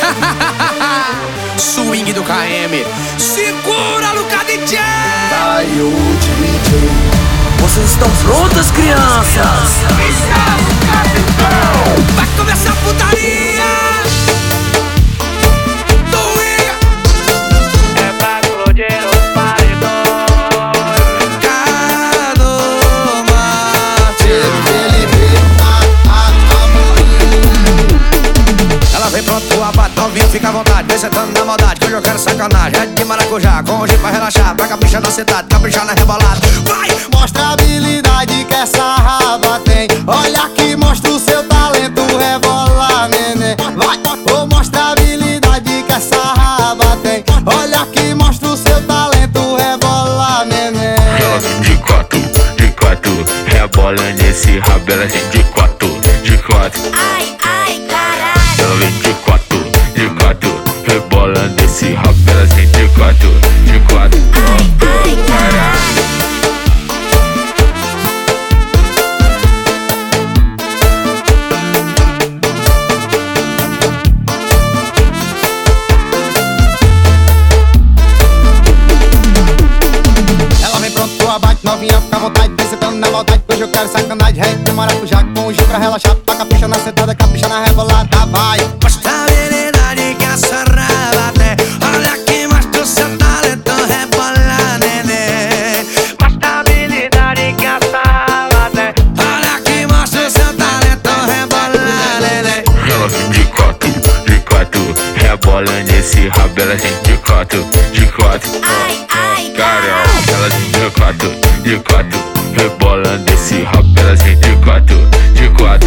Swing do KM. Segura, Luca DJ. Vai o DJ. Vocês estão prontas, crianças? Vai começar a putaria. É pra explodir os paredões. Cado Ela vem pronto, abate, novinho, fica à vontade. Vem sentando na maldade, que hoje eu quero sacanagem. É de maracujá, com hoje pra relaxar. Vai caprichar na cidade, caprichar na rebolada. Vai! Mostra a habilidade que essa raba tem. Olha aqui, mostra o seu talento, rebola, neném. Vai! Oh, mostra a habilidade que essa raba tem. Olha aqui, mostra o seu talento, rebola, neném. Ela vem de quatro, rebola nesse rabo, ela vem de quatro. Ai, ai, caralho. Ela vem de quatro, rebola nesse rabo, ela vem de quatro. Ai, ai, caralho. Ela vem pronto, abate, novinha, fica à vontade. Vem sentando na maldade, hoje eu quero sacanagem. Rei de maracujá, com o G pra relaxar. Pra capricha na sentada, capricha na rebolada, vai. Mostra a habilidade que essa raba tem. Olha aqui, mostra o seu talento, rebola, neném. Mostra a habilidade que essa raba tem. Olha aqui, mostra o seu talento, rebola, neném. Ela vem de quatro, rebola nesse rabo, ela vem de quatro. Ai, ai, Caramba, ela vem de quatro, rebola nesse rabo, ela vem de quatro.